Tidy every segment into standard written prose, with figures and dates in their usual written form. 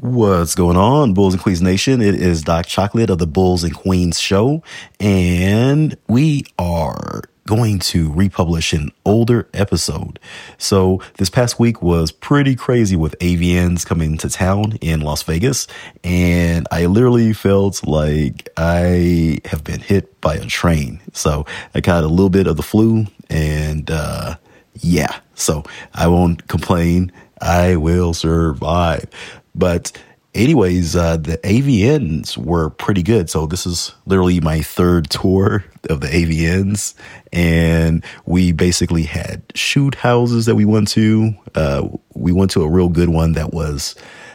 What's going on, Bulls and Queens Nation? It is Doc Chocolate of the Bulls and Queens Show, and we are going to republish an older episode. So this past week was pretty crazy with AVNs coming to town in Las Vegas, and I literally felt like I have been hit by a train. So I got a little bit of the flu, and yeah, so I won't complain. I will survive. But anyways, the AVNs were pretty good. So this is literally my third tour of the AVNs. And we basically had shoot houses that we went to. We went to a real good one that was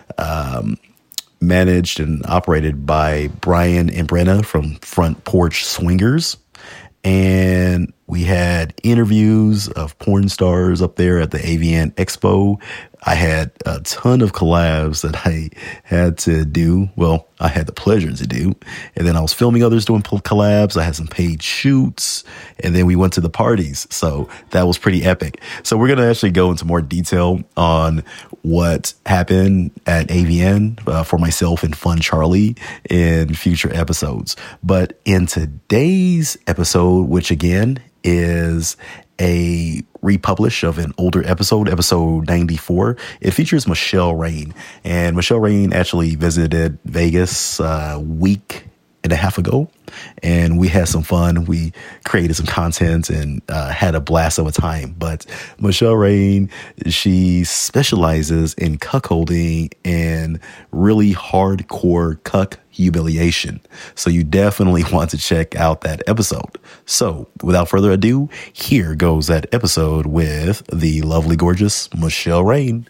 managed and operated by Brian and Brenna from Front Porch Swingers. And we had interviews of porn stars up there at the AVN Expo. I had a ton of collabs that I had to do. Well, I had the pleasure to do. And then I was filming others doing collabs. I had some paid shoots. And then we went to the parties. So that was pretty epic. So we're going to actually go into more detail on what happened at AVN for myself and Fun Charlie in future episodes. But in today's episode, which again is a republish of an older episode 94. It features Michelle Rain, and Michelle Rain actually visited Vegas a week and a half ago, and we had some fun. We created some content and had a blast of a time. But Michelle Rain, she specializes in cuckolding and really hardcore cuck humiliation. So you definitely want to check out that episode. So without further ado, here goes that episode with the lovely, gorgeous Michelle Rain.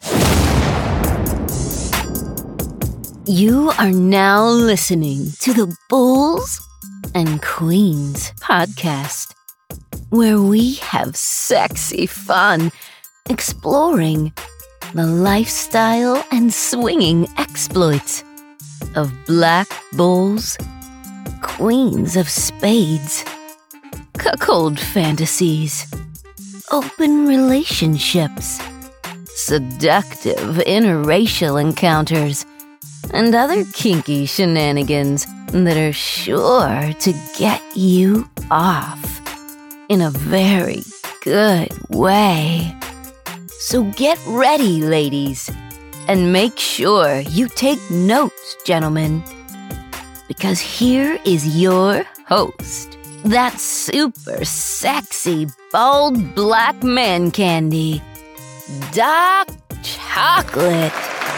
You are now listening to the Bulls and Queens podcast, where we have sexy fun exploring the lifestyle and swinging exploits of black bulls, queens of spades, cuckold fantasies, open relationships, seductive interracial encounters, and other kinky shenanigans that are sure to get you off in a very good way. So get ready, ladies, and make sure you take notes, gentlemen, because here is your host, that super sexy, bald black man candy, Doc Chocolate.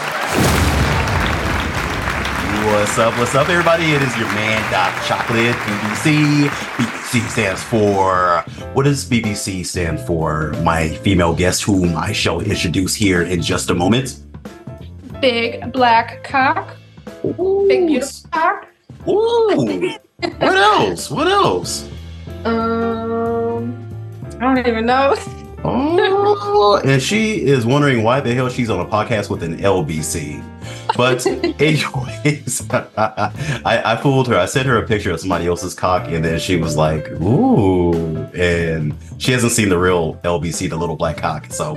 What's up, everybody? It is your man, Doc Chocolate, BBC. BBC stands for... What does BBC stand for? My female guest, whom I shall introduce here in just a moment. Big black cock. Ooh. Big beautiful cock. Ooh. What else? What else? I don't even know. Oh, and she is wondering why the hell she's on a podcast with an LBC. But anyways, I fooled her. I sent her a picture of somebody else's cock, and then she was like, ooh. And she hasn't seen the real LBC, the little black cock. So,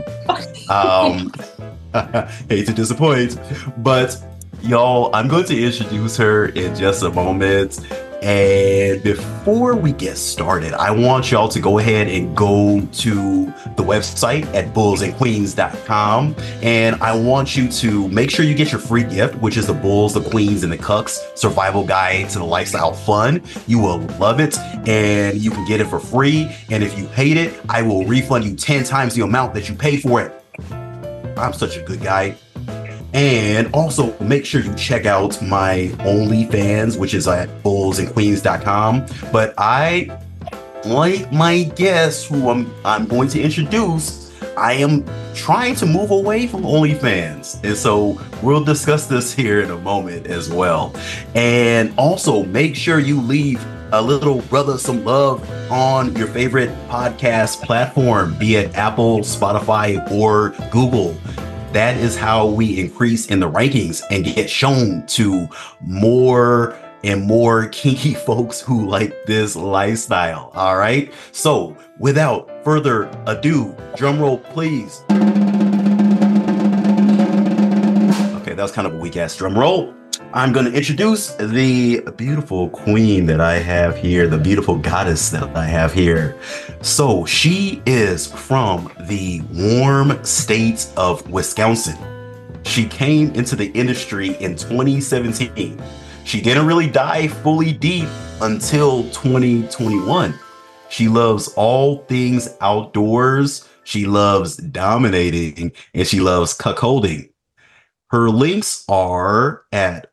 hate to disappoint. But y'all, I'm going to introduce her in just a moment. And before we get started, I want y'all to go ahead and go to the website at bullsandqueens.com. And I want you to make sure you get your free gift, which is the Bulls, the Queens, and the Cucks Survival Guide to the Lifestyle Fun. You will love it, and you can get it for free. And if you hate it, I will refund you 10 times the amount that you pay for it. I'm such a good guy. And also make sure you check out my OnlyFans, which is at bullsandqueens.com. But I, like my guest who I'm going to introduce, I am trying to move away from OnlyFans. And so we'll discuss this here in a moment as well. And also make sure you leave a little brother some love on your favorite podcast platform, be it Apple, Spotify, or Google. That is how we increase in the rankings and get shown to more and more kinky folks who like this lifestyle. All right. So without further ado, drum roll, please. Okay, that was kind of a weak ass drum roll. I'm going to introduce the beautiful queen that I have here, the beautiful goddess that I have here. So she is from the warm state of Wisconsin. She came into the industry in 2017. She didn't really dive fully deep until 2021. She loves all things outdoors. She loves dominating, and she loves cuckolding. Her links are at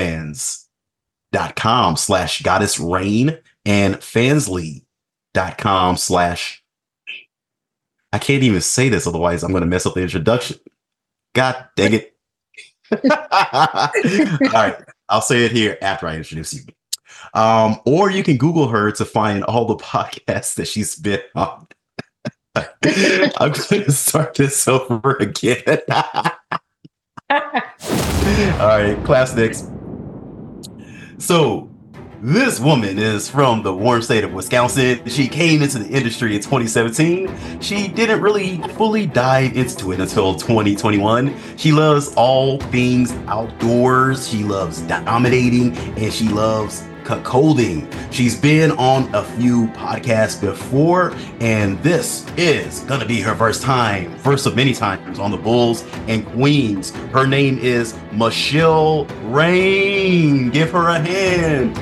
onlyfans.com/goddessrain and fansly.com/ I can't even say this, otherwise I'm going to mess up the introduction. God dang it. All right, I'll say it here after I introduce you. Or you can Google her to find all the podcasts that she's been on. I'm going to start this over again. All right, class next. So this woman is from the warm state of Wisconsin. She came into the industry in 2017. She didn't really fully dive into it until 2021. She loves all things outdoors. She loves dominating, and she loves cuckolding. She's been on a few podcasts before, and this is gonna be her first of many times on the Bulls and Queens. Her name is Michelle Rain. Give her a hand.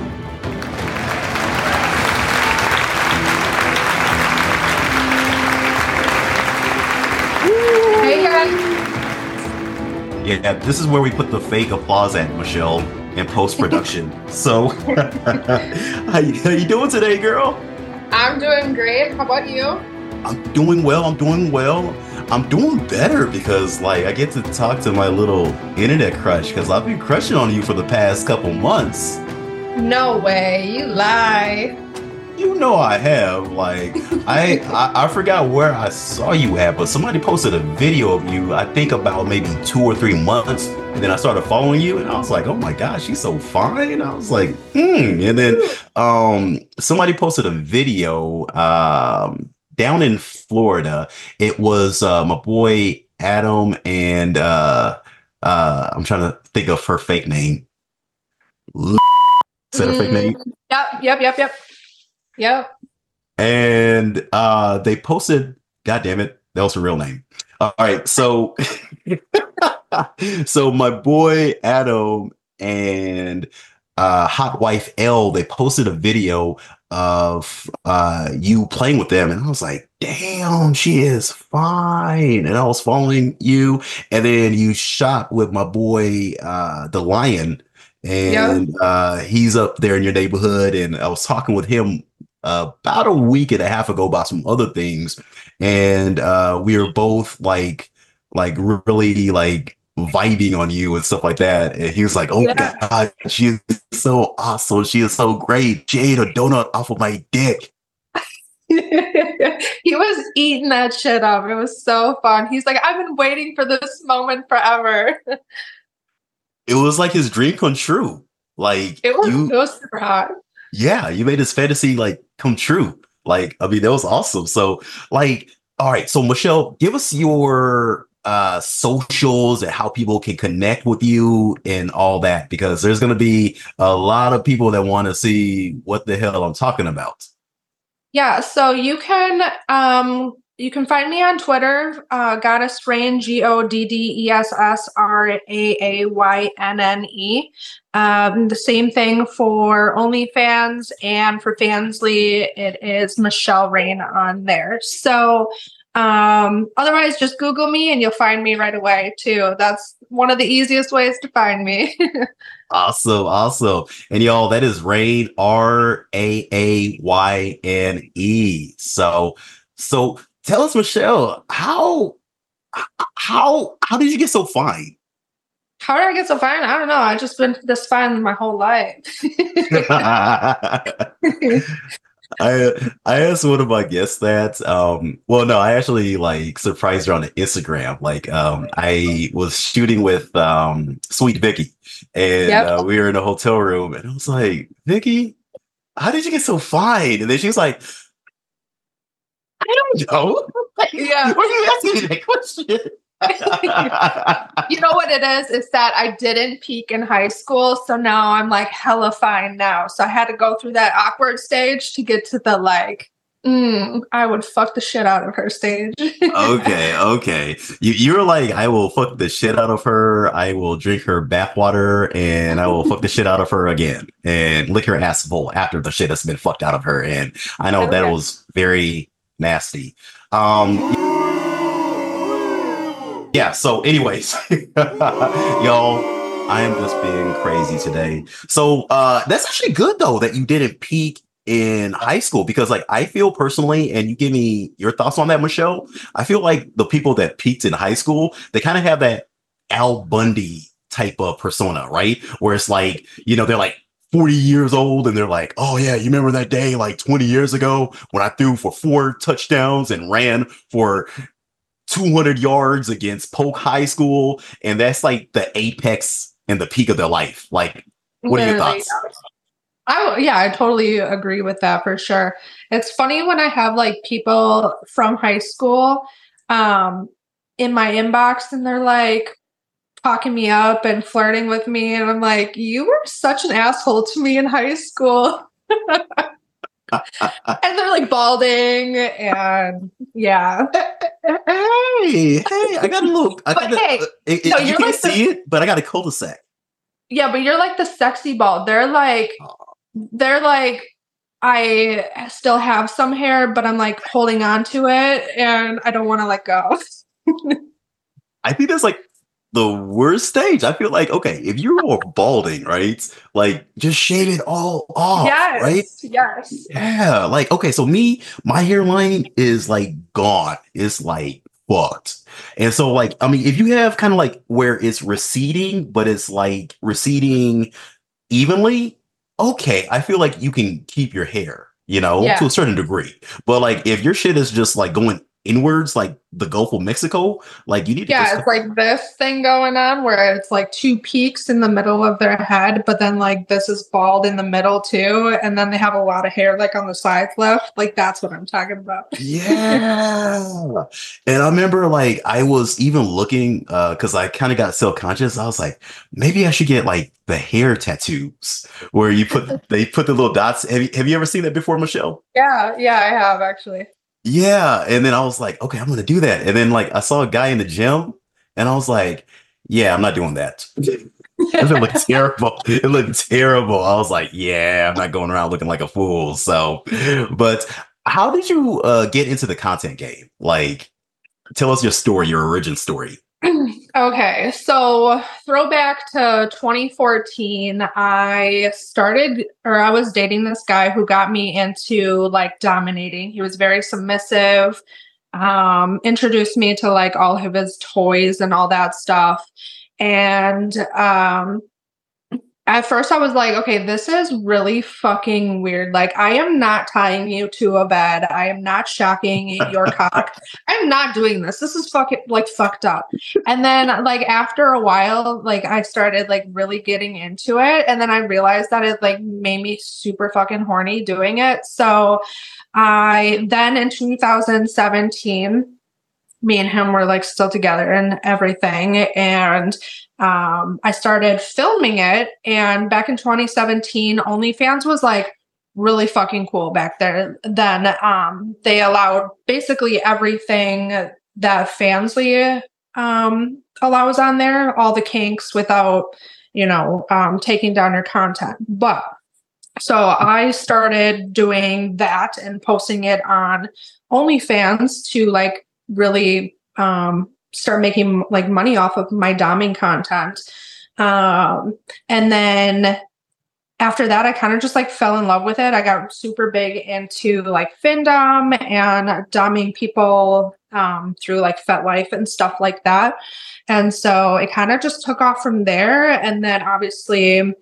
Hey guys. Yeah, this is where we put the fake applause at, Michelle, in post-production. So, how you doing today, girl? I'm doing great. How about you? I'm doing well. I'm doing better because, like, I get to talk to my little internet crush because I've been crushing on you for the past couple months. No way. You lie. You know I have. Like, I forgot where I saw you at, but somebody posted a video of you, I think about maybe 2 or 3 months. And then I started following you, and I was like, oh my gosh, she's so fine. I was like, And then somebody posted a video down in Florida. It was my boy Adam and I'm trying to think of her fake name. Is that a fake name? Yep. And they posted, God damn it, that was her real name. All right, so so my boy Adam and hot wife Elle, they posted a video of you playing with them, and I was like, damn, she is fine. And I was following you, and then you shot with my boy the Lion, and he's up there in your neighborhood, and I was talking with him about a week and a half ago about some other things, and we were both like really like vibing on you and stuff like that. And he was like, oh God, she is so awesome, she is so great, she ate a donut off of my dick. He was eating that shit up. It was so fun. He's like, I've been waiting for this moment forever. It was like his dream come true. Like it was super hot. Yeah, you made his fantasy like come true. Like, I mean, that was awesome. So, like, all right. So, Michelle, give us your socials and how people can connect with you and all that, because there's going to be a lot of people that want to see what the hell I'm talking about. Yeah. So you can find me on Twitter, Goddess Rain, GODDESSRAAYNNE. The same thing for OnlyFans, and for Fansly, it is Michelle Rain on there. So otherwise, just Google me and you'll find me right away too. That's one of the easiest ways to find me. Awesome. And y'all, that is Rain, RAAYNE. So tell us, Michelle, how did you get so fine? How did I get so fine? I don't know. I've just been this fine my whole life. I asked one of my guests that. Well, no, I actually like surprised her on Instagram. Like, I was shooting with Sweet Vicky, and we were in a hotel room, and I was like, Vicky, how did you get so fine? And then she was like, I don't know. Yeah. Why are you asking me that question? You know what it is? It's that I didn't peak in high school. So now I'm like hella fine now. So I had to go through that awkward stage to get to the like, I would fuck the shit out of her stage. Okay. You're like, I will fuck the shit out of her. I will drink her bathwater, and I will fuck the shit out of her again, and lick her ass full after the shit has been fucked out of her. And I know that was very nasty. Yeah. So, anyways, y'all, I am just being crazy today. So, that's actually good though that you didn't peak in high school, because like I feel personally, and you give me your thoughts on that, Michelle. I feel like the people that peaked in high school, they kind of have that Al Bundy type of persona, right? Where it's like, they're like 40 years old and they're like, oh yeah, you remember that day like 20 years ago when I threw for 4 touchdowns and ran for 200 yards against Polk High School. And that's like the apex and the peak of their life. Like, what are your thoughts? I totally agree with that for sure. It's funny when I have like people from high school in my inbox and they're like talking me up and flirting with me. And I'm like, you were such an asshole to me in high school. And they're like balding and yeah. Hey, I got a little. You can't see it, but I got a cul-de-sac. Yeah, but you're like the sexy bald. They're like, I still have some hair, but I'm like holding on to it and I don't want to let go. I think that's like the worst stage. I feel like, okay, if you're balding, right? Like just shave it all off, right? Yes. Yeah. Like, okay, so my hairline is like gone. It's like fucked. And so like, I mean, if you have kind of like where it's receding, but it's like receding evenly, okay, I feel like you can keep your hair, to a certain degree. But like if your shit is just like going inwards, like the Gulf of Mexico, like you need to it's like this thing going on where it's like 2 peaks in the middle of their head, but then like this is bald in the middle too, and then they have a lot of hair like on the sides left. Like that's what I'm talking about. Yeah. And I remember like I was even looking because I kind of got self-conscious. I was like, maybe I should get like the hair tattoos where they put the little dots. Have you ever seen that before, Michelle? Yeah, I have actually. Yeah. And then I was like, okay, I'm going to do that. And then like I saw a guy in the gym and I was like, yeah, I'm not doing that. It looked terrible. It looked terrible. I was like, yeah, I'm not going around looking like a fool. So, but how did you get into the content game? Like, tell us your story, your origin story. Okay, so throwback to 2014, I was dating this guy who got me into like dominating. He was very submissive, introduced me to like all of his toys and all that stuff. And at first I was like, okay, this is really fucking weird. Like, I am not tying you to a bed. I am not shocking your cock. I'm not doing this. This is fucking like fucked up. And then like after a while, like I started like really getting into it. And then I realized that it like made me super fucking horny doing it. So then in 2017, me and him were like still together and everything. And I started filming it. And back in 2017, OnlyFans was like really fucking cool back there. Then they allowed basically everything that Fansly allows on there, all the kinks without, taking down your content. But so I started doing that and posting it on OnlyFans to like really start making like money off of my doming content. And then after that, I kind of just like fell in love with it. I got super big into like FinDom and doming people through like FetLife and stuff like that. And so it kind of just took off from there. And then obviously in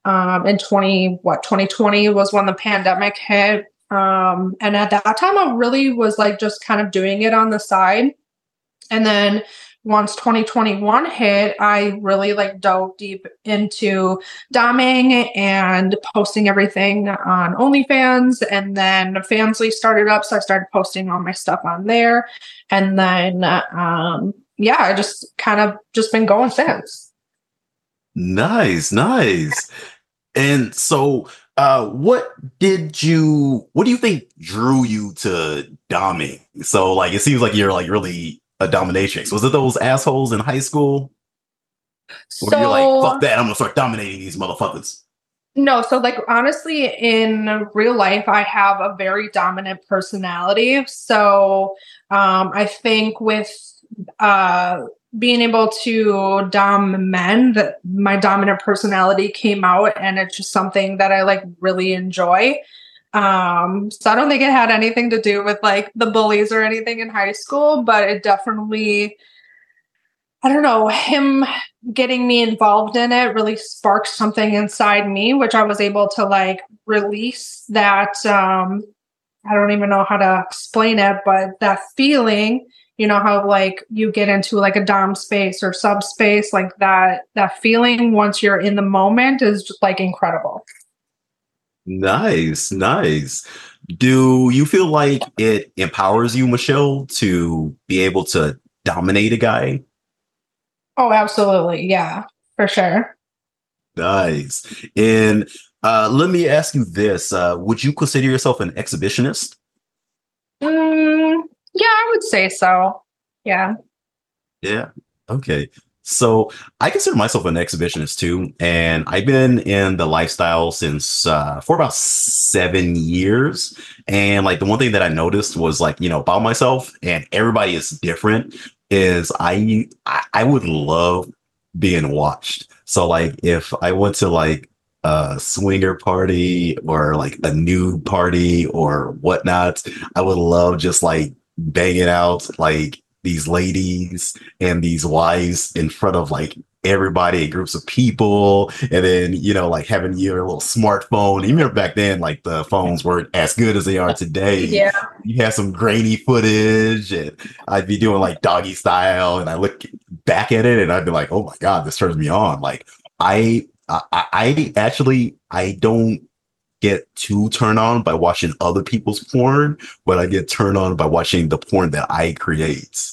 2020 was when the pandemic hit. And at that time, I really was like just kind of doing it on the side. And then once 2021 hit, I really like dove deep into doming and posting everything on OnlyFans. And then Fansly started up. So I started posting all my stuff on there. And then yeah, I just kind of just been going since. Nice, nice. And so, what do you think drew you to doming? So, like, it seems like you're like really a dominatrix. Was it those assholes in high school where you're like, fuck So that, I'm gonna start dominating these motherfuckers? no, so like honestly, in real life, I have a very dominant personality. So I think with uh, being able to dom men, that my dominant personality came out, and it's just something that I like really enjoy. So I don't think it had anything to do with like the bullies or anything in high school, but it definitely, I don't know, him getting me involved in it really sparked something inside me, which I was able to like release that. I don't even know how to explain it, but that feeling, you know, how like you get into like a dom space or subspace, like that feeling once you're in the moment is just like incredible. Nice, nice. Do you feel like it empowers you, Michelle, to be able to dominate a guy? Oh, absolutely. Yeah, for sure. Nice. And let me ask you this. Would you consider yourself an exhibitionist? Yeah, I would say so. Yeah. Yeah. Okay. So I consider myself an exhibitionist too. And I've been in the lifestyle since for about 7 years. And like the one thing that I noticed was like, about myself, and everybody is different, is I would love being watched. So like if I went to like a swinger party or like a nude party or whatnot, I would love just like banging out like these ladies and these wives in front of like everybody, groups of people, and then like having your little smartphone. You remember back then, like the phones weren't as good as they are today. Yeah. You have some grainy footage, and I'd be doing like doggy style, and I look back at it, and I'd be like, "Oh my god, this turns me on!" Like I actually I don't get too turned on by watching other people's porn, but I get turned on by watching the porn that I create.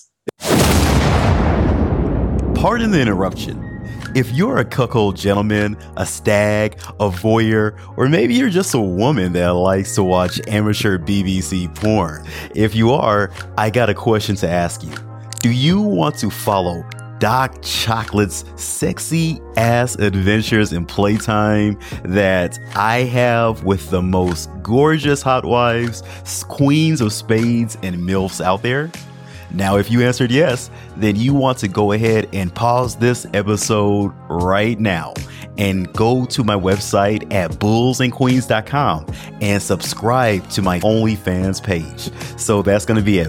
Pardon the interruption. If you're a cuckold gentleman, a stag, a voyeur, or maybe you're just a woman that likes to watch amateur BBC porn, if you are, I got a question to ask you. Do you want to follow Doc Chocolate's sexy ass adventures in playtime that I have with the most gorgeous hot wives, queens of spades, and MILFs out there? Now, if you answered yes, then you want to go ahead and pause this episode right now and go to my website at bullsandqueens.com and subscribe to my OnlyFans page. So that's going to be at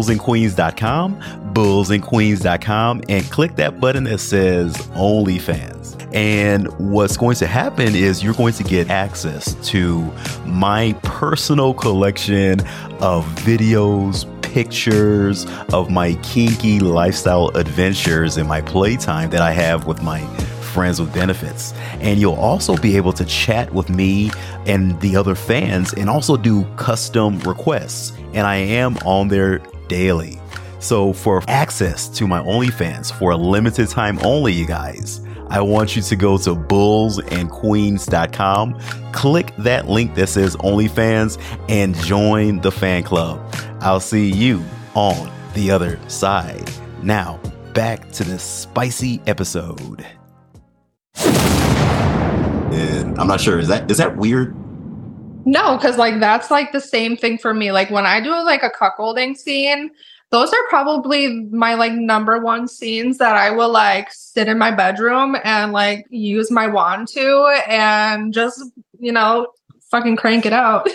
bullsandqueens.com, and click that button that says OnlyFans. And what's going to happen is you're going to get access to my personal collection of videos, pictures of my kinky lifestyle adventures in my playtime that I have with my friends with benefits. And you'll also be able to chat with me and the other fans and also do custom requests. And I am on there daily. So for access to my OnlyFans for a limited time only, you guys, I want you to go to bullsandqueens.com, click that link that says OnlyFans, and join the fan club. I'll see you on the other side. Now, back to this spicy episode. And I'm not sure, is that weird? No, because like that's like the same thing for me. Like when I do like a cuckolding scene, those are probably my like number one scenes that I will like sit in my bedroom and like use my wand to and just, fucking crank it out.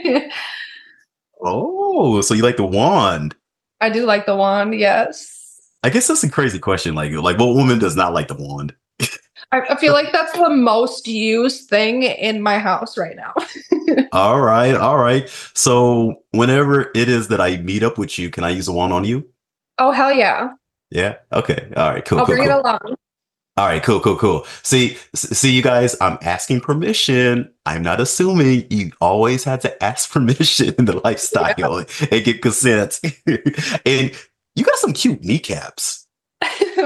Oh, so you like the wand? I do like the wand, yes. I guess that's a crazy question. Like what woman does not like the wand? I feel like that's the most used thing in my house right now. All right. So whenever it is that I meet up with you, can I use a wand on you? Oh, hell yeah. Yeah. Okay. All right. Cool. I'll bring it along. All right. Cool. See, you guys, I'm asking permission. I'm not assuming. You always had to ask permission in the lifestyle and get consent. And you got some cute kneecaps.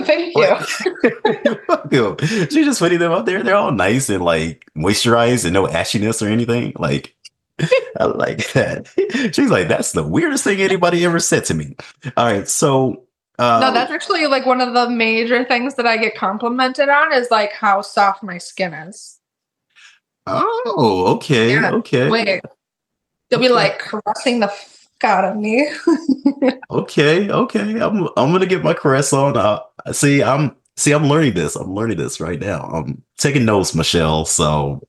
Thank you. She's just putting them out there. They're all nice and like moisturized and no ashiness or anything. Like, I like that. She's like, that's the weirdest thing anybody ever said to me. All right. So, no, that's actually like one of the major things that I get complimented on is like how soft my skin is. Oh, okay. Yeah. Okay. Wait, they'll be like caressing the fuck out of me. Okay. I'm gonna get my caress on. I'm learning this. I'm learning this right now. I'm taking notes, Michelle. So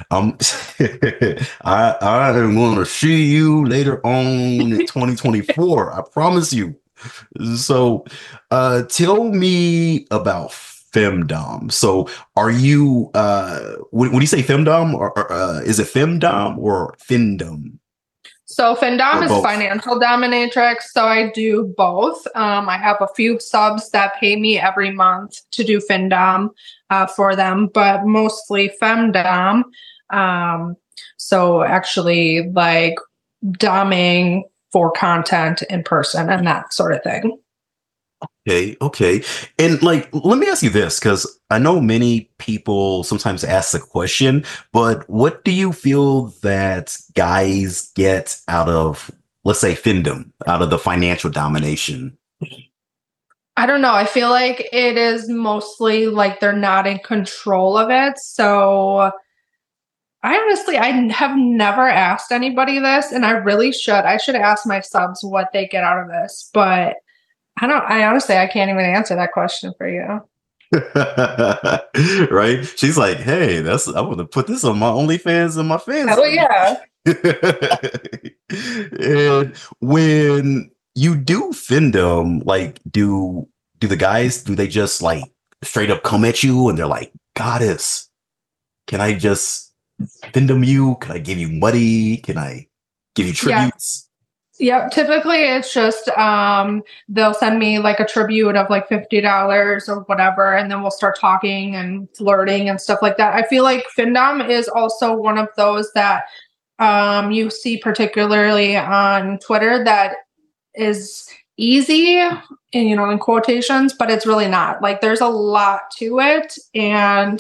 I am going to see you later on in 2024. I promise you. So, tell me about femdom. So, are you when you say femdom, or is it femdom or findom? So Findom Or is both? financial dominatrix. So I do both. I have a few subs that pay me every month to do Findom for them, but mostly Femdom. So actually like doming for content in person and that sort of thing. Okay. And like, let me ask you this, because I know many people sometimes ask the question, but what do you feel that guys get out of, let's say, findom, out of the financial domination? I don't know. I feel like it is mostly like they're not in control of it. So I have never asked anybody this, and I really should. I should ask my subs what they get out of this, but I honestly, I can't even answer that question for you. Right? She's like, hey, I'm going to put this on my OnlyFans and my fans. Hell yeah. And when you do findom, like, do the guys, do they just like straight up come at you and they're like, goddess, can I just findom you? Can I give you money? Can I give you tributes? Yep. Typically it's just they'll send me like a tribute of like $50 or whatever, and then we'll start talking and flirting and stuff like that. I feel like Findom is also one of those that you see particularly on Twitter that is easy and in quotations, but it's really not. Like there's a lot to it. And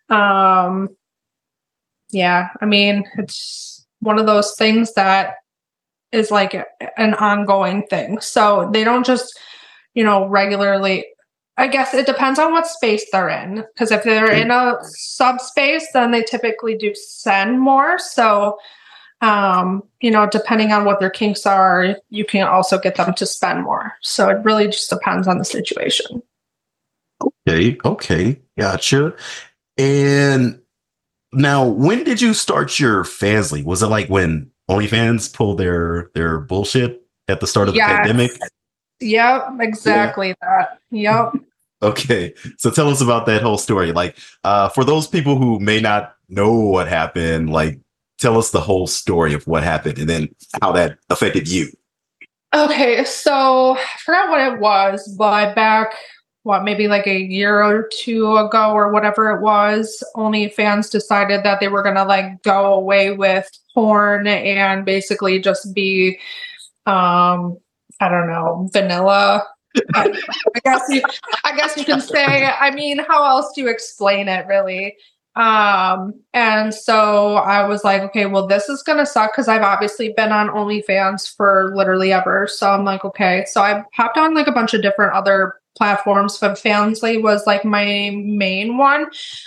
yeah, I mean, it's one of those things that is like an ongoing thing. So they don't just, regularly, I guess it depends on what space they're in. Because if they're in a subspace, then they typically do send more. So, depending on what their kinks are, you can also get them to spend more. So it really just depends on the situation. Okay. Gotcha. And now, when did you start your Fansly? Was it like when OnlyFans pulled their bullshit at the start of the pandemic? Yep, exactly that. Yep. Okay, so tell us about that whole story. Like, for those people who may not know what happened, like, tell us the whole story of what happened and then how that affected you. Okay, so I forgot what it was, but back, maybe like a year or two ago or whatever it was, OnlyFans decided that they were going to like go away with porn and basically just be, I don't know, vanilla. I guess you can say. I mean, how else do you explain it, really? And so I was like, okay, well, this is gonna suck because I've obviously been on OnlyFans for literally ever. So I'm like, okay. So I hopped on like a bunch of different other platforms, but Fansly was like my main one.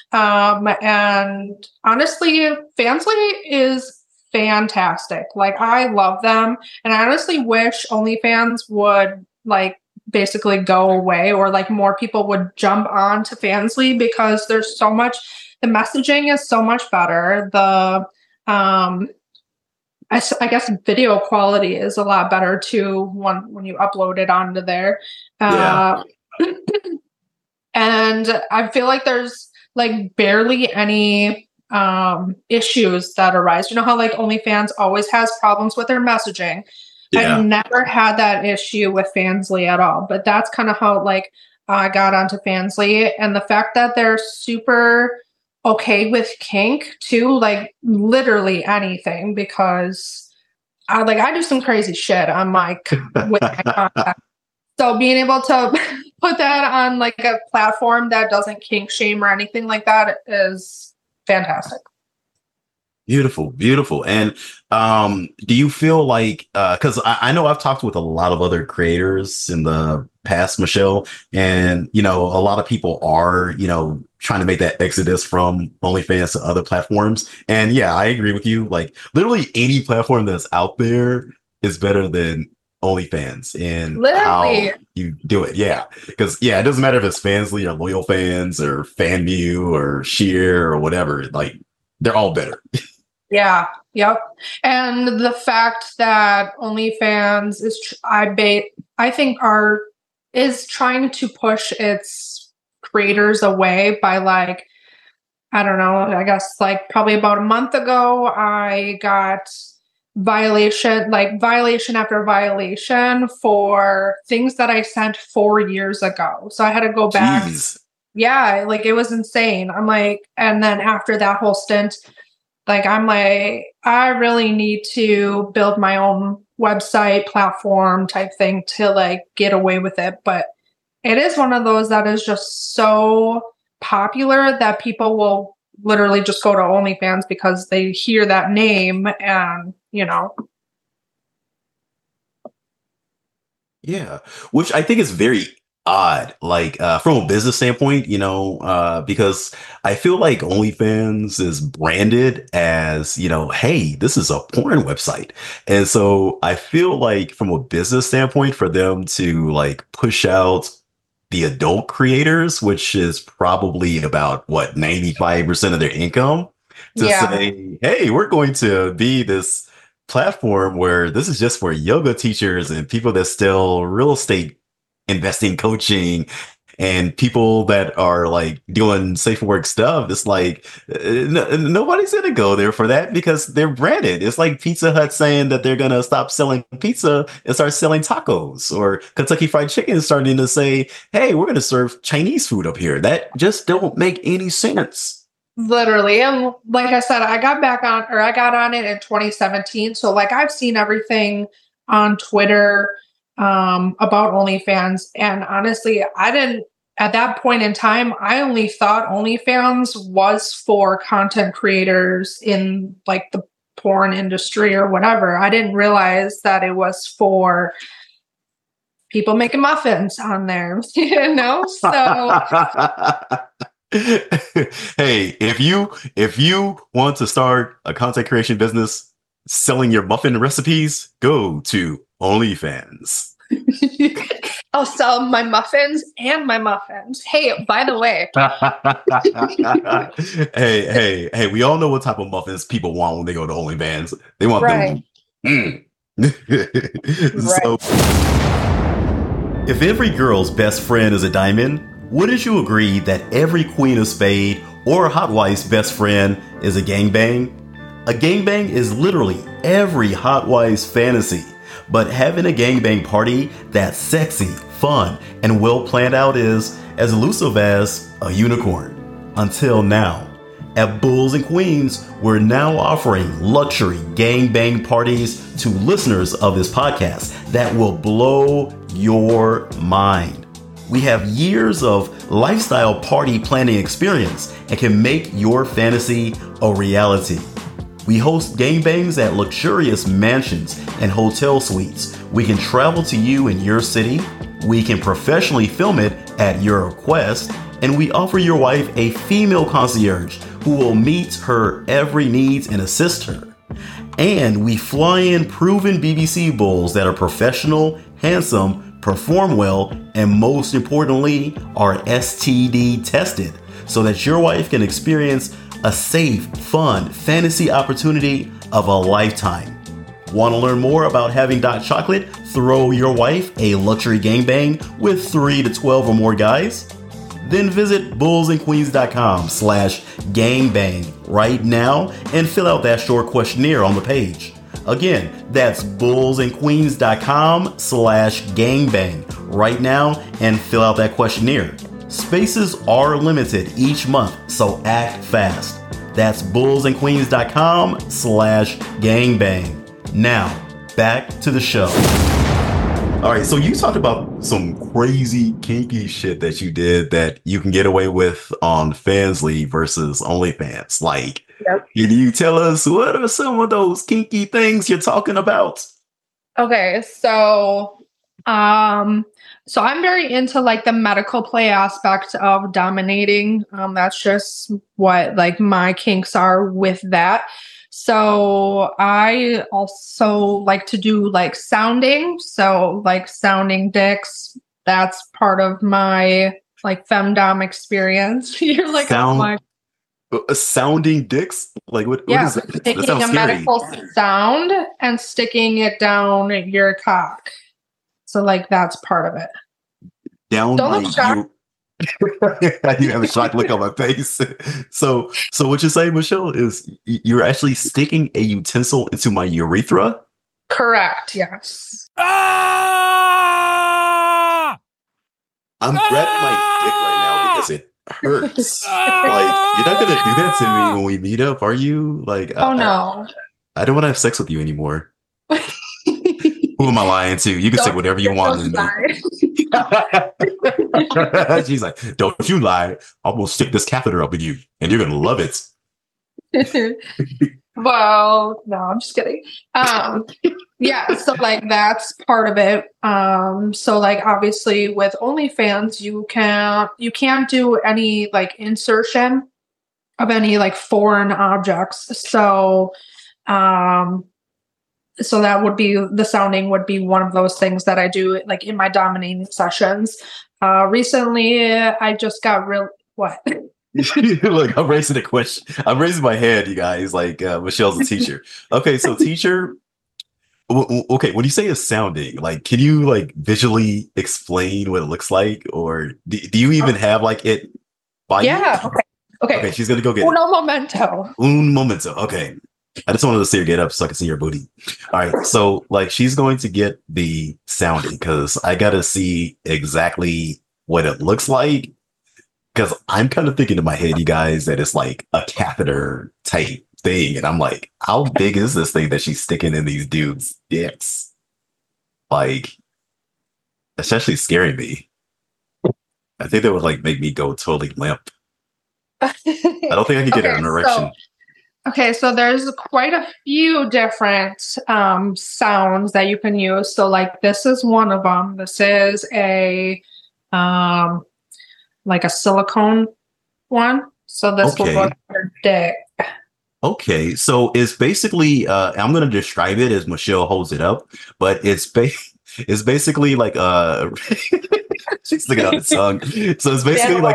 And honestly, Fansly is fantastic. Like I love them, and I honestly wish OnlyFans would like basically go away, or like more people would jump on to Fansly because there's so much. The messaging is so much better. The I guess video quality is a lot better too when you upload it onto there. And I feel like there's like barely any issues that arise. You know how like OnlyFans always has problems with their messaging. Yeah. I've never had that issue with Fansly at all, but that's kind of how like I got onto Fansly, and the fact that they're super okay with kink too, like literally anything, because I do some crazy shit on my with my content. So being able to put that on like a platform that doesn't kink shame or anything like that is fantastic. Beautiful. And do you feel like, because I know I've talked with a lot of other creators in the past, Michelle, and, a lot of people are, trying to make that exodus from OnlyFans to other platforms. And yeah, I agree with you. Like literally any platform that's out there is better than OnlyFans and literally how you do it. Yeah. Because it doesn't matter if it's Fansly or Loyal Fans or FanView or Sheer or whatever. Like they're all better. Yeah. Yep. And the fact that OnlyFans is trying to push its creators away by like, I don't know, I guess like probably about a month ago, I got violation after violation for things that I sent 4 years ago. So I had to go back. Jeez. Yeah. Like it was insane. I'm like, and then after that whole stint, like, I'm like, I really need to build my own website platform type thing to like get away with it. But it is one of those that is just so popular that people will literally just go to OnlyFans because they hear that name and, Yeah. Which I think is very odd, like from a business standpoint, because I feel like OnlyFans is branded as, hey, this is a porn website. And so I feel like from a business standpoint, for them to like push out the adult creators, which is probably about 95% of their income, to say, hey, we're going to be this platform where this is just for yoga teachers and people that sell real estate investing coaching and people that are like doing safe work stuff. It's like nobody's gonna go there for that because they're branded. It's like Pizza Hut saying that they're gonna stop selling pizza and start selling tacos, or Kentucky Fried Chicken is starting to say, hey, we're gonna serve Chinese food up here. That just don't make any sense. Literally. And like I said, I got on it in 2017. So like I've seen everything on Twitter about OnlyFans. And honestly, at that point in time, I only thought OnlyFans was for content creators in like the porn industry or whatever. I didn't realize that it was for people making muffins on there, So hey, if you want to start a content creation business selling your muffin recipes, go to OnlyFans. I'll sell my muffins and my muffins. Hey, by the way. hey, we all know what type of muffins people want when they go to OnlyFans. They want them. So, if every girl's best friend is a diamond, wouldn't you agree that every queen of spade or hot wife's best friend is a gangbang? A gangbang is literally every hot wife's fantasy. But having a gangbang party that's sexy, fun, and well planned out is as elusive as a unicorn. Until now. At Bulls and Queens, we're now offering luxury gangbang parties to listeners of this podcast that will blow your mind. We have years of lifestyle party planning experience and can make your fantasy a reality. We host gangbangs at luxurious mansions and hotel suites. We can travel to you in your city. We can professionally film it at your request. And we offer your wife a female concierge who will meet her every needs and assist her. And we fly in proven BBC bulls that are professional, handsome, perform well, and most importantly, are STD tested so that your wife can experience a safe, fun, fantasy opportunity of a lifetime. Want to learn more about having Dot Chocolate throw your wife a luxury gangbang with 3 to 12 or more guys? Then visit bullsandqueens.com/gangbang right now and fill out that short questionnaire on the page. Again, that's bullsandqueens.com/gangbang right now and fill out that questionnaire. Spaces are limited each month, so act fast. That's bullsandqueens.com/gangbang. Now, back to the show. All right, so you talked about some crazy kinky shit that you did that you can get away with on Fansly versus OnlyFans. Like, Yep. can you tell us what are some of those kinky things you're talking about? Okay, so I'm very into like the medical play aspect of dominating. That's just what like my kinks are with that. So I also like to do like sounding. So like sounding dicks. That's part of my like femdom experience. You're like, oh Sound my, sounding dicks? Like what yeah, is that? That taking sounds a scary. medical sound and sticking it down your cock. So like that's part of it. Down Don't my look shocked. you you have a shocked look on my face. So what you're saying, Michelle, is you're actually sticking a utensil into my urethra? Correct. Yes. Ah! I'm grabbing my dick right now because it hurts. Like, you're not gonna do that to me when we meet up, are you? Like, Oh no. I don't want to have sex with you anymore. Who am I lying to? You can say whatever you want to me. She's like, don't you lie. I'm gonna stick this catheter up in you, and you're gonna love it. Well, no, I'm just kidding. Yeah, so like that's part of it. So like obviously with OnlyFans, you can't do any like insertion of any like foreign objects. So that would be the sounding would be one of those things that I do like in my dominating sessions. Recently I just got real what? Look, I'm raising a question. I'm raising my hand, you guys. Like Michelle's a teacher. Okay, so teacher. Okay, when you say it's sounding, like, can you like visually explain what it looks like, or do you even have like it by you? Yeah. Okay. Okay, she's gonna go get Uno momento. un momento. Okay, I just wanted to see her get up so I can see your booty. All right, so like she's going to get the sounding because I gotta see exactly what it looks like. Because I'm kind of thinking in my head, you guys, that it's like a catheter type thing. And I'm like, how big is this thing that she's sticking in these dudes' dicks? Like, that's actually scaring me. I think that would like make me go totally limp. I don't think I can get an erection. So there's quite a few different sounds that you can use. So like this is one of them. This is a like a silicone one. So this will go to your dick. Okay, so it's basically I'm gonna describe it as Michelle holds it up, but it's basically like she's looking at the tongue. So it's basically like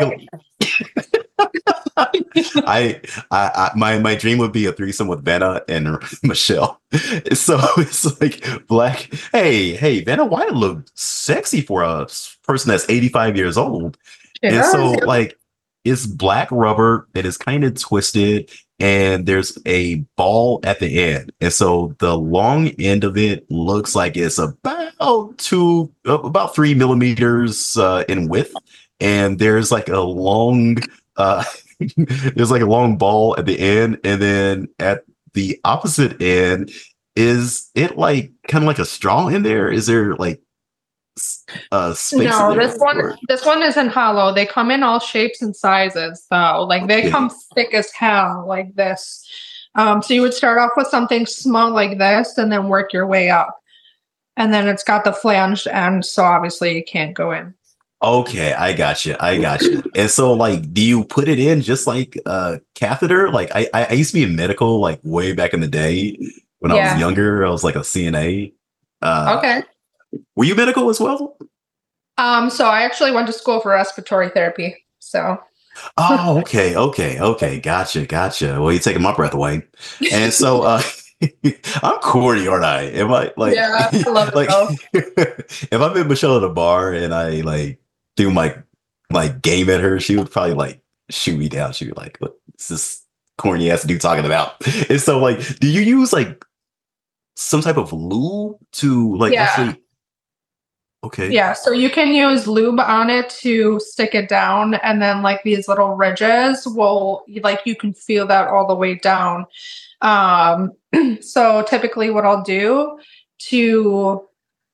my dream would be a threesome with Vanna and Michelle. So it's like black. Hey, Vanna White look sexy for a person that's 85 years old. And so like it's black rubber that is kind of twisted and there's a ball at the end. And so the long end of it looks like it's about 3 millimeters in width. And there's like a long there's like a long ball at the end. And then at the opposite end, is it like kind of like a straw in there? Is there like space? No, this one isn't hollow. They come in all shapes and sizes though. Like they come thick as hell like this. So you would start off with something small like this and then work your way up. And then it's got the flanged end, so obviously you can't go in. Okay, I got you. And so like, do you put it in just like a catheter? Like I used to be in medical like way back in the day when I was younger. I was like a CNA. Okay. Were you medical as well? So I actually went to school for respiratory therapy. So. Oh, okay. Gotcha. Well, you're taking my breath away. And so I'm corny, aren't I? Am I like? Yeah, I love like, it. if I'm in Michelle at a bar and I like do my like game at her, she would probably like shoot me down. She'd be like, "What is this corny ass dude talking about?" And so, like, do you use like some type of lube to like actually? Okay. Yeah, so you can use lube on it to stick it down, and then like these little ridges will like you can feel that all the way down. So typically what I'll do to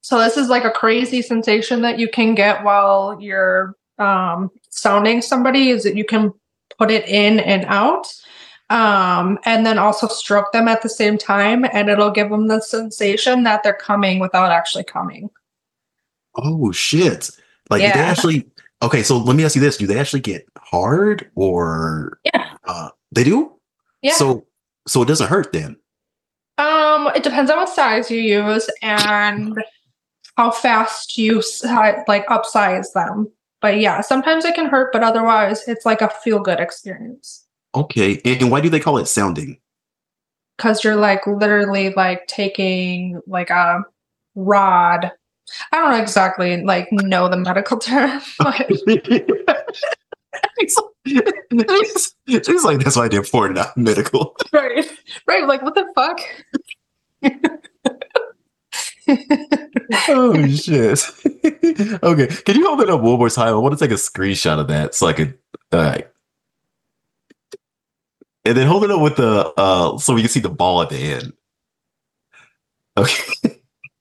So this is like a crazy sensation that you can get while you're sounding somebody, is that you can put it in and out. And then also stroke them at the same time, and it'll give them the sensation that they're coming without actually coming. Oh shit. Like do they Yeah. actually okay, so let me ask you this. Do they actually get hard or Yeah. they do? Yeah. So it doesn't hurt then. It depends on what size you use and how fast you like upsize them. But yeah, sometimes it can hurt, but otherwise it's like a feel good experience. Okay. And why do they call it sounding? Because you're like literally like taking like a rod. I don't know exactly like know the medical term, but She's like, that's why they're for not medical. right. Like what the fuck? Oh shit. Okay. Can you hold it up one more time? I want to take a screenshot of that so I could and then hold it up with the so we can see the ball at the end. Okay.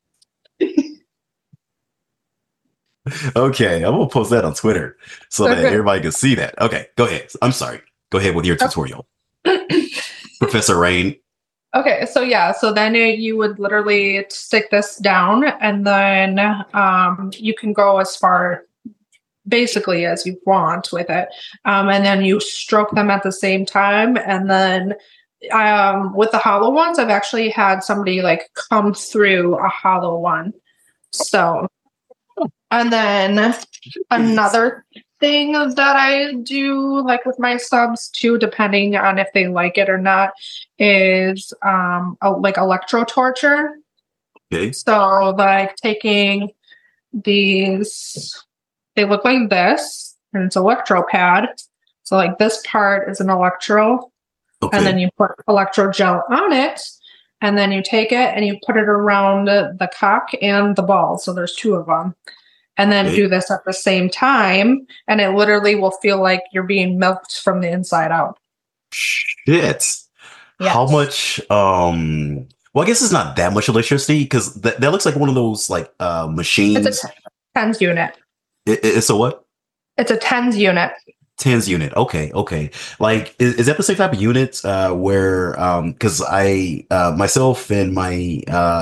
Okay, I'm gonna post that on Twitter so that everybody can see that. Okay, go ahead. I'm sorry. Go ahead with your tutorial. Professor Rain. Okay, so yeah, so then you would literally stick this down, and then you can go as far basically as you want with it, and then you stroke them at the same time, and then with the hollow ones, I've actually had somebody like come through a hollow one. So, and then another thing that I do like with my subs too, depending on if they like it or not, is like electro torture. Okay. So like taking these, they look like this, and it's electro pad. So like this part is an electro, Okay. and then you put electro gel on it, and then you take it and you put it around the cock and the ball. So there's two of them. And then do this at the same time, and it literally will feel like you're being milked from the inside out. Shit. Yes. How much well, I guess it's not that much electricity because that looks like one of those like machines. It's a tens unit. It's a what? It's a tens unit. Tens unit. Okay. Like, is that the same type of unit where because I myself and my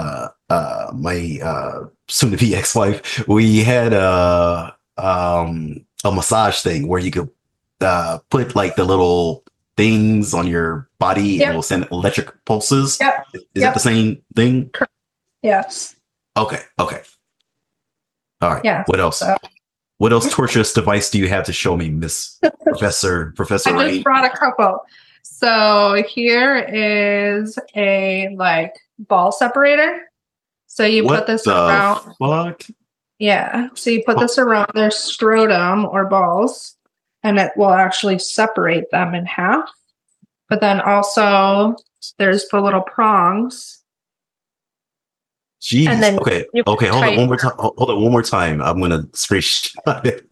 soon to be ex-wife, we had a massage thing where you could put like the little things on your body and it'll send electric pulses. Yep. Is that the same thing? Yes. Okay. All right. Yeah. What else? What else torturous device do you have to show me, Miss Professor I Rain? just brought a couple. So here is a like ball separator. So you put this around. Fuck? Yeah. So you put this around their scrotum or balls, and it will actually separate them in half. But then also there's the little prongs. Jeez. And then Okay. Hold it one more time. Hold it one more time. I'm gonna screenshot it.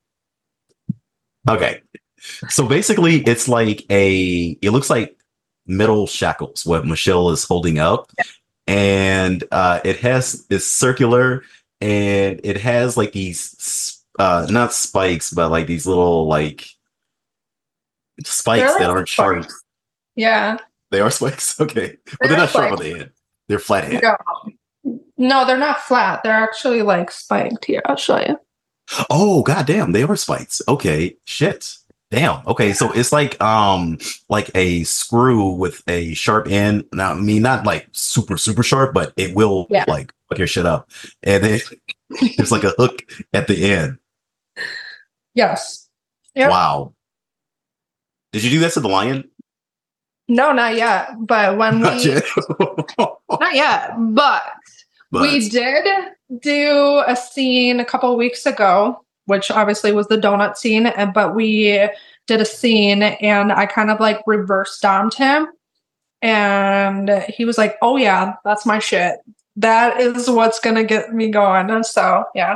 Okay. So basically, it's like it looks like metal shackles. What Michelle is holding up, and it's circular, and it has like these not spikes, but like these little like spikes that aren't sharp. Yeah. They are spikes. Okay, but they're not sharp on the end. They're flathead. No, they're not flat. They're actually like spiked. Here, I'll show you. Oh, goddamn, they are spikes. Okay, shit. Damn. Okay, so it's like a screw with a sharp end. Now, I mean, not like super sharp, but it will like fuck your shit up. And then there's like a hook at the end. Yes. Yep. Wow. Did you do that to the lion? No, not yet. But when Not yet. not yet. But we did do a scene a couple of weeks ago, which obviously was the donut scene. But we did a scene, and I kind of like reverse domed him, and he was like, "Oh yeah, that's my shit. That is what's gonna get me going." And so yeah.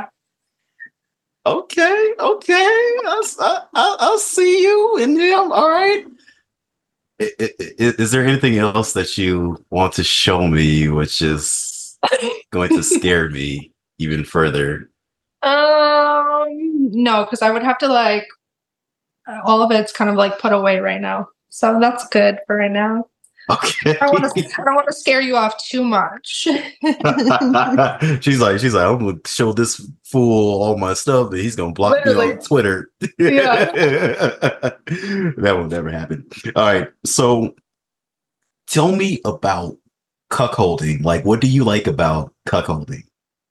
Okay. I'll see you in them. All right. Is there anything else that you want to show me, which is going to scare me? even further? No, because I would have to like all of it's kind of like put away right now. So that's good for right now. Okay. I don't want to scare you off too much. she's like, I'm gonna show this fool all my stuff, and he's gonna block me Literally. on Twitter. Yeah. That will never happen. All right. So tell me about cuckolding. Like, what do you like about cuckolding?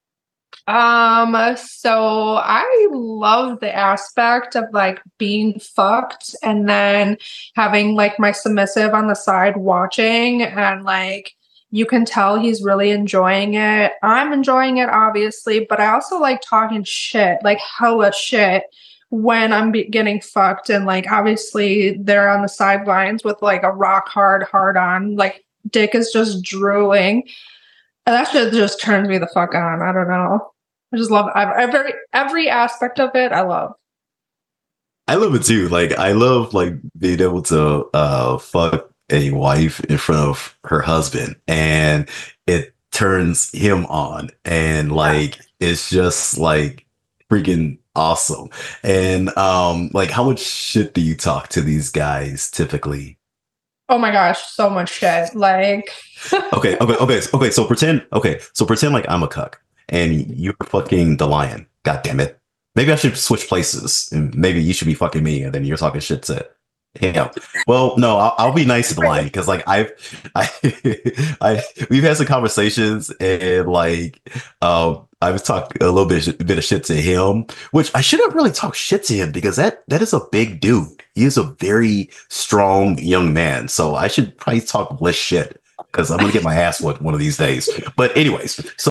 So I love the aspect of like being fucked and then having like my submissive on the side watching and like you can tell he's really enjoying it. I'm enjoying it obviously, but I also like talking shit, like hella shit when I'm getting fucked and like obviously they're on the sidelines with like a rock hard on, like dick is just drooling. And that shit just turns me the fuck on. I don't know. I just love every aspect of it. I love. I love it too. Like, I love like being able to fuck a wife in front of her husband, and it turns him on, and like it's just like freaking awesome. And like, how much shit do you talk to these guys typically? Oh my gosh, so much shit. Like, Okay. So pretend like I'm a cuck and you're fucking the lion. God damn it. Maybe I should switch places and maybe you should be fucking me and then you're talking shit to him. Well, no, I'll be nice to the lion because like I, we've had some conversations and like, I was talking a little bit of shit to him, which I shouldn't really talk shit to him because that is a big dude. He is a very strong young man. So I should probably talk less shit because I'm gonna get my ass whooped one of these days. But anyways, so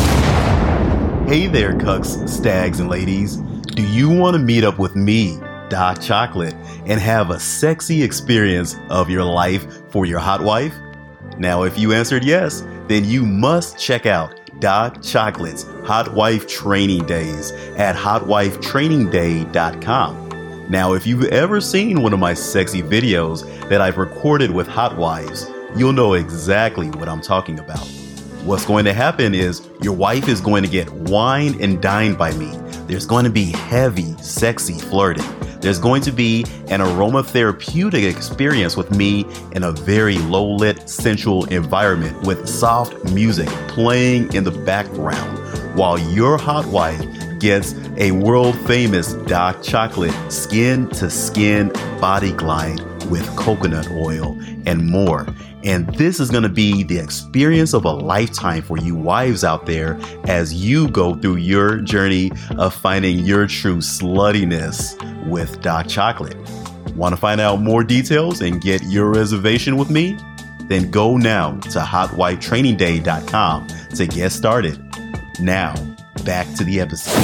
hey there, cucks, stags, and ladies. Do you want to meet up with me, Doc Chocolate, and have a sexy experience of your life for your hot wife? Now, if you answered yes, then you must check out Doc Chocolate's Hot Wife Training Days at hotwifetrainingday.com. Now, if you've ever seen one of my sexy videos that I've recorded with hot wives, you'll know exactly what I'm talking about. What's going to happen is your wife is going to get wined and dined by me. There's going to be heavy, sexy flirting. There's going to be an aromatherapeutic experience with me in a very low-lit, sensual environment with soft music playing in the background while your hot wife gets a world-famous Doc Chocolate skin-to-skin body glide with coconut oil and more. And this is going to be the experience of a lifetime for you wives out there as you go through your journey of finding your true sluttiness with Doc Chocolate. Want to find out more details and get your reservation with me? Then go now to hotwifetrainingday.com to get started. Now, back to the episode.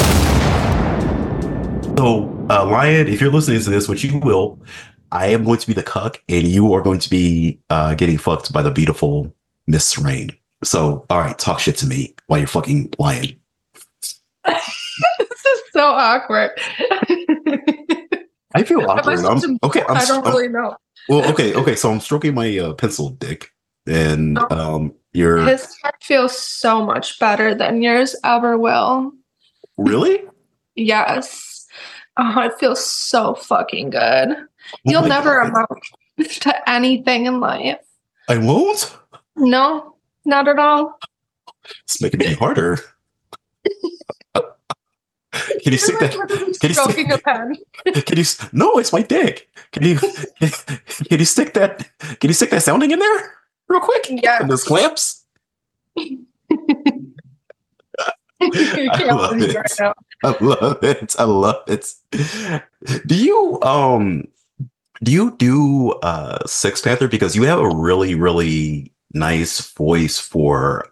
So, Lion, if you're listening to this, which you will, I am going to be the cuck, and you are going to be getting fucked by the beautiful Miss Rain. So, all right, talk shit to me while you're fucking Lion. This is so awkward. I feel awkward. I don't really know. Well, okay. So I'm stroking my pencil dick, and your his heart feels so much better than yours ever will. Really? Yes. Oh, it feels so fucking good. You'll never amount to anything in life. I won't? No, not at all. It's making it harder. Can you stick that? Can you stroking a pen? Can you? No, it's my dick. Can you stick that? Can you stick that sounding in there real quick? Yeah. And those clamps. I love it. Right now. I love it. Do you do Sex Panther? Because you have a really, really nice voice for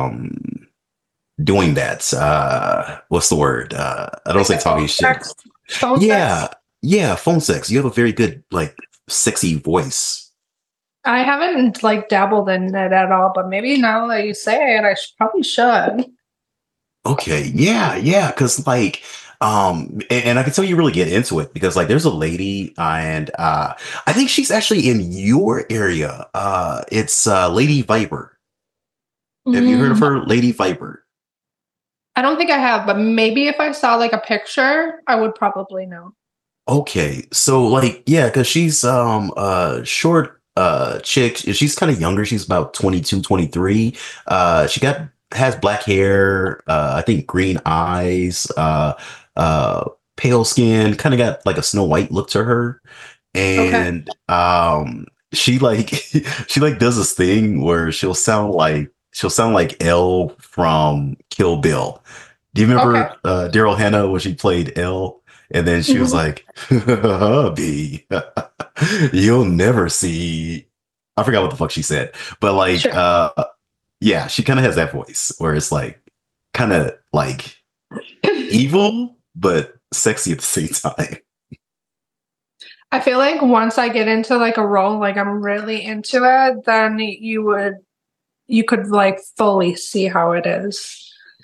doing that. What's the word? I don't say talking shit. Phone sex? Yeah, phone sex. You have a very good, like, sexy voice. I haven't like dabbled in it at all, but maybe now that you say it, I probably should. Okay, yeah, because like, and I can tell you really get into it because like, there's a lady, and I think she's actually in your area. It's Lady Viper. Have you heard of her, Lady Viper? I don't think I have, but maybe if I saw like a picture, I would probably know. Okay, so like yeah, because she's short chick. She's kind of younger. She's about 22, 23. She got has black hair, I think green eyes, pale skin, kind of got like a Snow White look to her. Okay. And she like she like does this thing where she'll sound like Elle from Kill Bill. Do you Okay. remember Daryl Hannah when she played Elle? And then she was Mhm. like, "Hubby, you'll never see." I forgot what the fuck she said, but like, Sure. yeah, she kind of has that voice where it's like, kind of like evil but sexy at the same time. I feel like once I get into like a role, like I'm really into it, then you could like fully see how it is.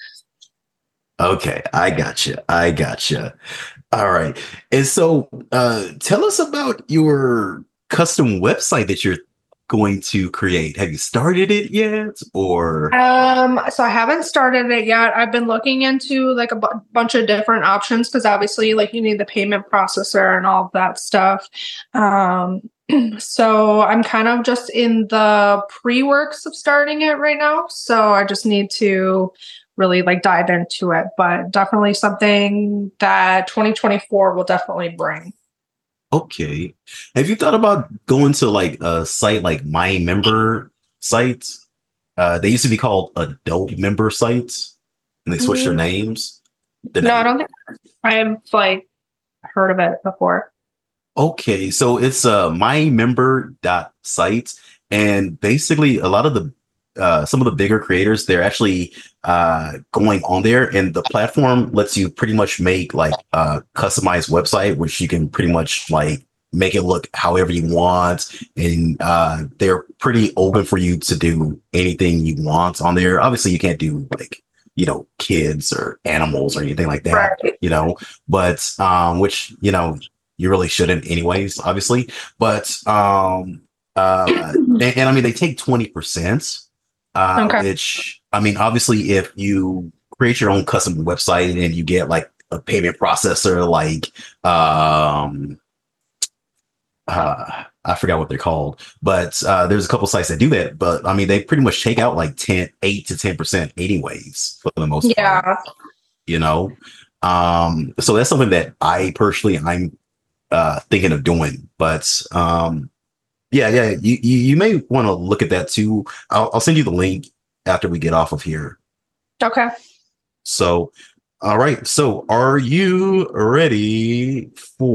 Okay, I gotcha. I gotcha. All right. And so tell us about your custom website that you're going to create. Have you started it yet? Or So I haven't started it yet. I've been looking into like a bunch of different options because obviously, like you need the payment processor and all of that stuff. Um, so I'm kind of just in the pre-works of starting it right now. So I just need to really like dive into it, but definitely something that 2024 will definitely bring. okay. Have you thought about going to like a site like My Member sites? They used to be called adult member sites and they switched their Mm, names. The No, I name. don't think I've like heard of it before. Okay, so it's mymember.site, and basically a lot of the some of the bigger creators, they're actually going on there, and the platform lets you pretty much make like a customized website which you can pretty much like make it look however you want, and they're pretty open for you to do anything you want on there. Obviously you can't do like, you know, kids or animals or anything like that, Right. you know, but which, you know, you really shouldn't anyways, obviously. But and I mean they take 20%, Okay. which I mean, obviously if you create your own custom website and you get like a payment processor like I forgot what they're called, but there's a couple sites that do that. But I mean, they pretty much take out like 8 to 10% anyways, for the most part, Yeah. you know? So that's something that I'm thinking of doing. But yeah, you may want to look at that too. I'll send you the link after we get off of here. Okay. So, all right. So, are you ready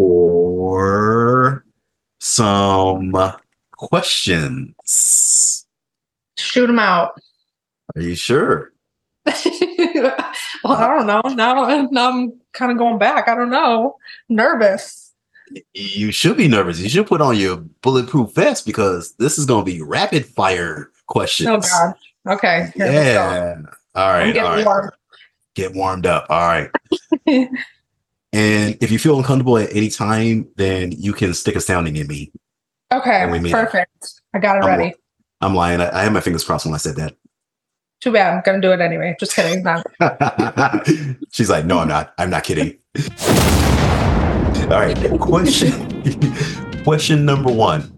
for some questions? Shoot them out. Are you sure? Well, I don't know. Now I'm kind of going back. I don't know. Nervous. You should be nervous. You should put on your bulletproof vest because this is going to be rapid fire Oh questions. God. Okay. Here, let's go. Yeah. All I'm right. All getting right. warm. Get warmed up. All right. And if you feel uncomfortable at any time, then you can stick a sounding in me. Okay. when we meet up. Perfect. I got it I'm, ready. I'm lying. I had my fingers crossed when I said that. Too bad. I'm gonna do it anyway. Just kidding. No. She's like, no, I'm not. I'm not kidding. All right. Question number one.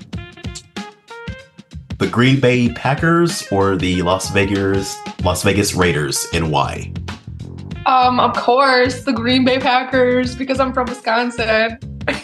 The Green Bay Packers or the Las Vegas Raiders, and why? Of course, the Green Bay Packers because I'm from Wisconsin.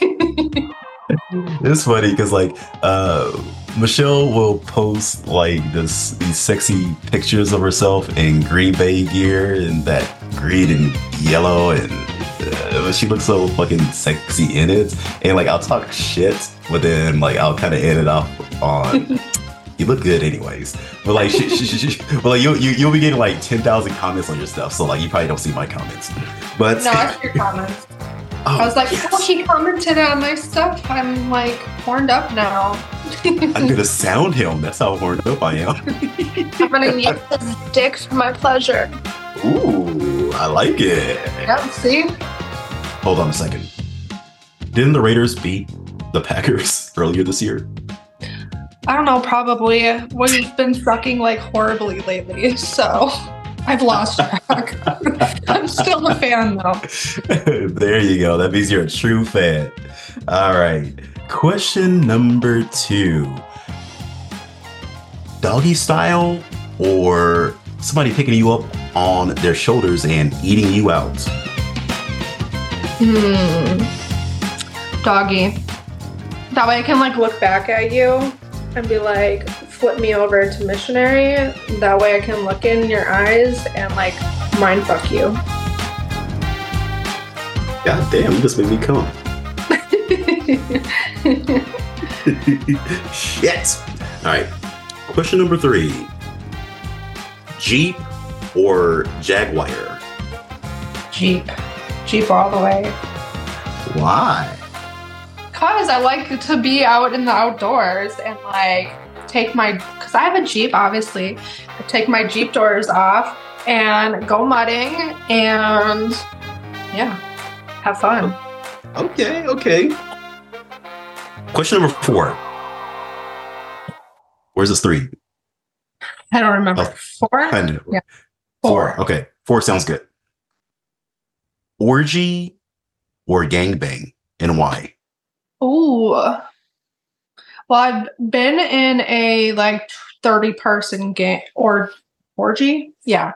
It's funny because like Michelle will post like these sexy pictures of herself in Green Bay gear and that green and yellow, and she looks so fucking sexy in it. And like I'll talk shit, but then like I'll kind of end it off on you look good anyways. But like but like you'll be getting like 10,000 comments on your stuff, so like you probably don't see my comments. But No, I see your comments. oh, I was like, yes. oh, he commented on my stuff. I'm like horned up now. I'm gonna sound him. That's how horned up I am. I'm gonna use his dick for my pleasure. Ooh, I like it. Yeah, see? Hold on a second. Didn't the Raiders beat the Packers earlier this year? I don't know, probably. We've been sucking like horribly lately, so I've lost track. I'm still a fan though. There you go. That means you're a true fan. All right. Question number 2. Doggy style or somebody picking you up on their shoulders and eating you out? Doggy. That way I can like look back at you and be like, flip me over to missionary. That way I can look in your eyes and like mind fuck you. God damn, you just made me come. Shit. All right. Question number 3. Jeep or Jaguar? Jeep. Jeep all the way. Why? Because I like to be out in the outdoors and like because I have a Jeep, obviously. I take my Jeep doors off and go mudding and yeah, have fun. Okay. Question number 4. Where's this 3? I don't remember. 4? I know. Yeah. 4. Okay. 4 sounds good. Orgy or gangbang, and why? Ooh. Well, I've been in a like 30-person gang or orgy. Yeah.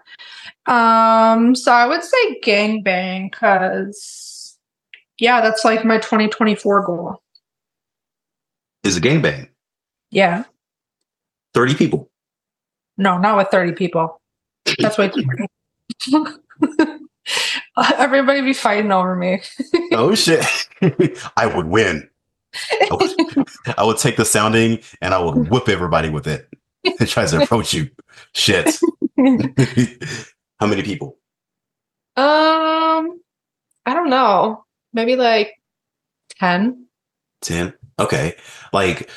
So I would say gangbang because yeah, that's like my 2024 goal. Is a gangbang? Yeah. 30 people. No, not with 30 people. That's way too many. Everybody be fighting over me. Oh shit. I would win. I would take the sounding and I would whip everybody with it. It tries to approach you. Shit. How many people? I don't know. Maybe like 10. 10. Okay. Like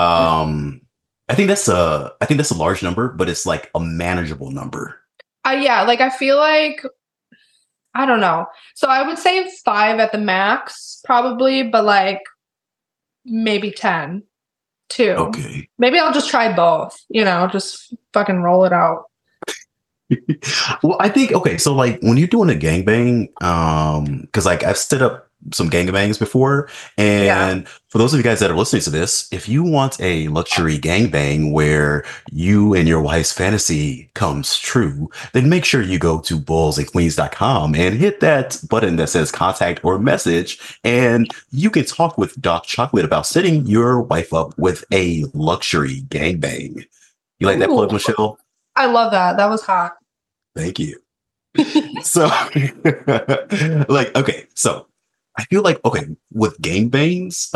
I think that's a large number, but it's like a manageable number. Yeah, like I feel like I don't know. So I would say 5 at the max, probably, but like maybe 10 too. Okay. Maybe I'll just try both, just fucking roll it out. Well, I think, okay, so like when you're doing a gangbang, because like I've set up some gangbangs before, and for those of you guys that are listening to this, if you want a luxury gangbang where you and your wife's fantasy comes true, then make sure you go to bullsandqueens.com and hit that button that says contact or message, and you can talk with Doc Chocolate about setting your wife up with a luxury gangbang. You like that plug, Michelle? I love that. That was hot. Thank you. So, like, okay, so I feel like, okay, with gangbangs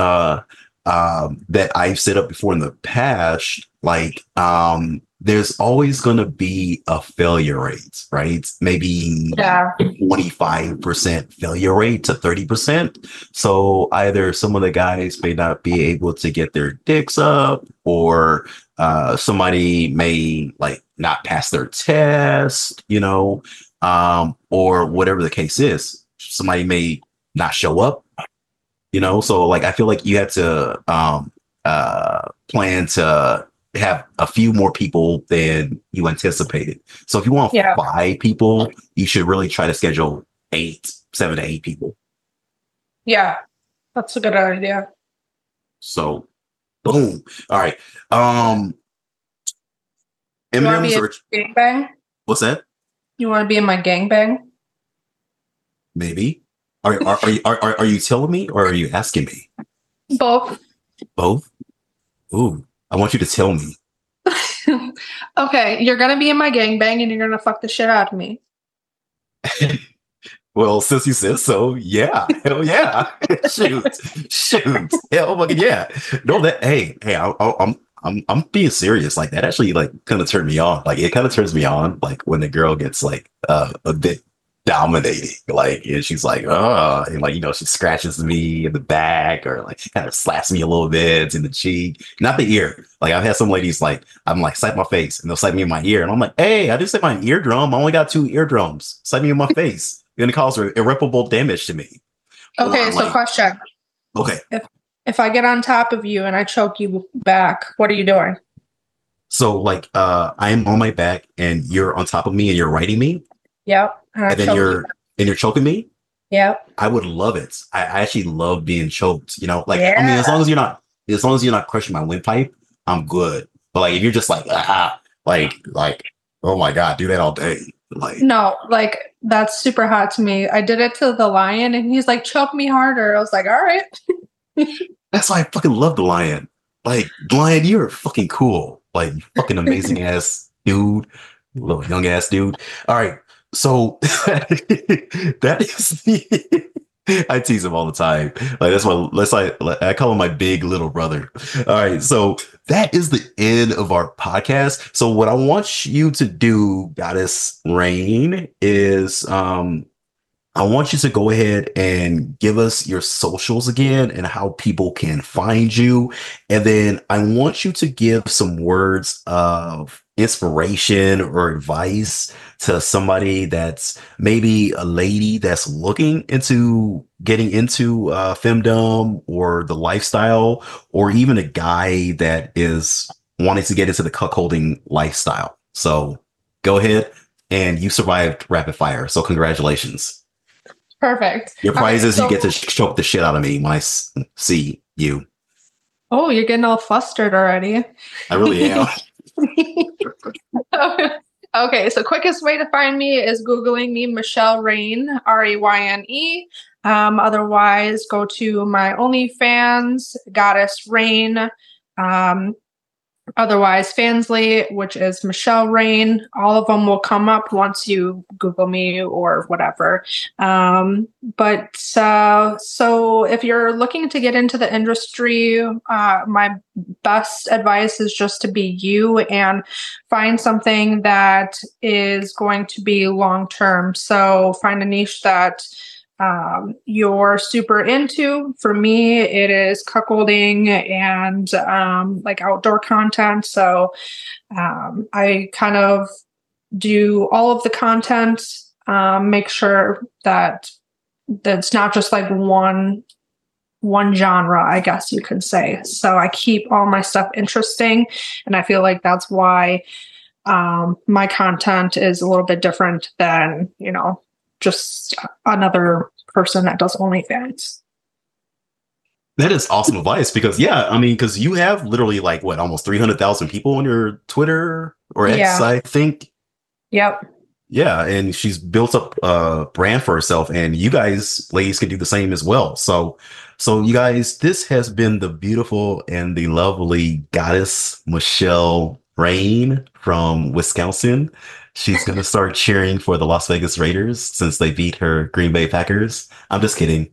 that I've set up before in the past, like, there's always going to be a failure rate, right? Maybe 25% failure rate to 30%. So either some of the guys may not be able to get their dicks up, or somebody may like not pass their test, or whatever the case is. Somebody may not show up, so like I feel like you have to plan to have a few more people than you anticipated. So if you want 5 people, you should really try to schedule 7 to 8 people. Yeah, that's a good idea. So boom. All right. M&M's or gangbang? What's that? You want to be in my gangbang? Maybe. Are you telling me or are you asking me? Both. Both? Ooh, I want you to tell me. Okay, you're gonna be in my gangbang and you're gonna fuck the shit out of me. Well, since you said so, yeah. Hell yeah. Shoot. Hell fucking yeah. No, hey, I'm being serious. Like that actually like kind of turned me on. Like it kind of turns me on like when the girl gets like a bit dominating, like, and she's like, oh, and like, she scratches me in the back or like kind of slaps me a little bit in the cheek, not the ear. Like I've had some ladies like, I'm like, slap my face, and they'll slap me in my ear, and I'm like, hey, I just said my eardrum. I only got 2 eardrums. Slap me in my face. You're gonna cause irreparable damage to me. Okay, so question. Okay. If I get on top of you and I choke you back, what are you doing? So like I'm on my back and you're on top of me and you're riding me Yep. and then you're choking me. Yep. I would love it. I actually love being choked, you know, like, I mean, Yeah. as long as you're not crushing my windpipe, I'm good. But like, if you're just like, oh my God, do that all day. Like, No, like that's super hot to me. I did it to the lion and he's like, choke me harder. I was like, all right. that's why I fucking love the lion. Like, lion, you're fucking cool. Like, you fucking amazing ass dude, little young ass dude. All right. So that is I tease him all the time. Like I call him my big little brother. All right, so that is the end of our podcast. So what I want you to do, Goddess Rain, is I want you to go ahead and give us your socials again and how people can find you. And then I want you to give some words of inspiration or advice to somebody that's maybe a lady that's looking into getting into femdom or the lifestyle, or even a guy that is wanting to get into the cuckolding lifestyle. So go ahead, and you survived rapid fire. So congratulations. Perfect. Your prize is so, you get to choke the shit out of me when I see you. Oh, you're getting all flustered already. I really am. Okay, so quickest way to find me is Googling me, Michelle Rain, Rayne. Otherwise, go to my OnlyFans, Goddess Rain. Otherwise, Fansly, which is Michelle Rain. All of them will come up once you Google me or whatever. So if you're looking to get into the industry, my best advice is just to be you and find something that is going to be long-term. So find a niche that you're super into. For me, it is cuckolding and like outdoor content. So I kind of do all of the content, make sure that it's not just like one genre, I guess you could say. So I keep all my stuff interesting, and I feel like that's why my content is a little bit different than, just another person that does OnlyFans. That is awesome advice because, because you have literally like almost 300,000 people on your Twitter or X, I think. Yep. Yeah, and she's built up a brand for herself, and you guys, ladies, can do the same as well. So you guys, this has been the beautiful and the lovely Goddess Michelle Rain from Wisconsin. She's going to start cheering for the Las Vegas Raiders since they beat her Green Bay Packers. I'm just kidding.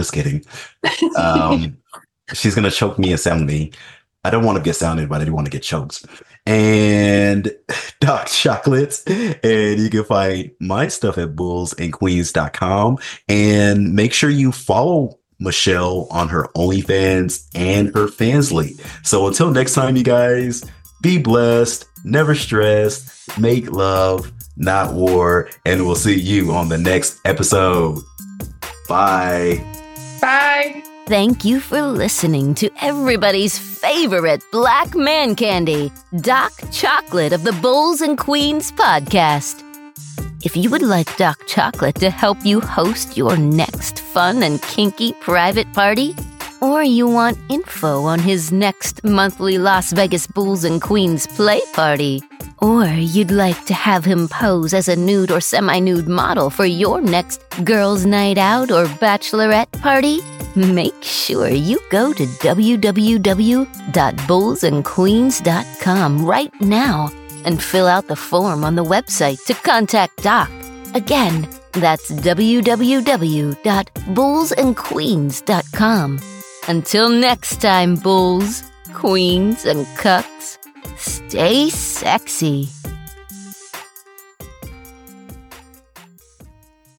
She's going to choke me and sound me. I don't want to get sounded, but I do want to get choked. And Doc Chocolate. And you can find my stuff at bullsandqueens.com. And make sure you follow Michelle on her OnlyFans and her Fansly. So until next time, you guys, be blessed, never stressed, make love, not war, and we'll see you on the next episode. Bye. Bye. Thank you for listening to everybody's favorite black man candy, Doc Chocolate of the Bulls and Queens podcast. If you would like Doc Chocolate to help you host your next fun and kinky private party, or you want info on his next monthly Las Vegas Bulls and Queens play party, or you'd like to have him pose as a nude or semi-nude model for your next girls' night out or bachelorette party, make sure you go to www.bullsandqueens.com right now and fill out the form on the website to contact Doc. Again, that's www.bullsandqueens.com. Until next time, bulls, queens, and cucks, stay sexy.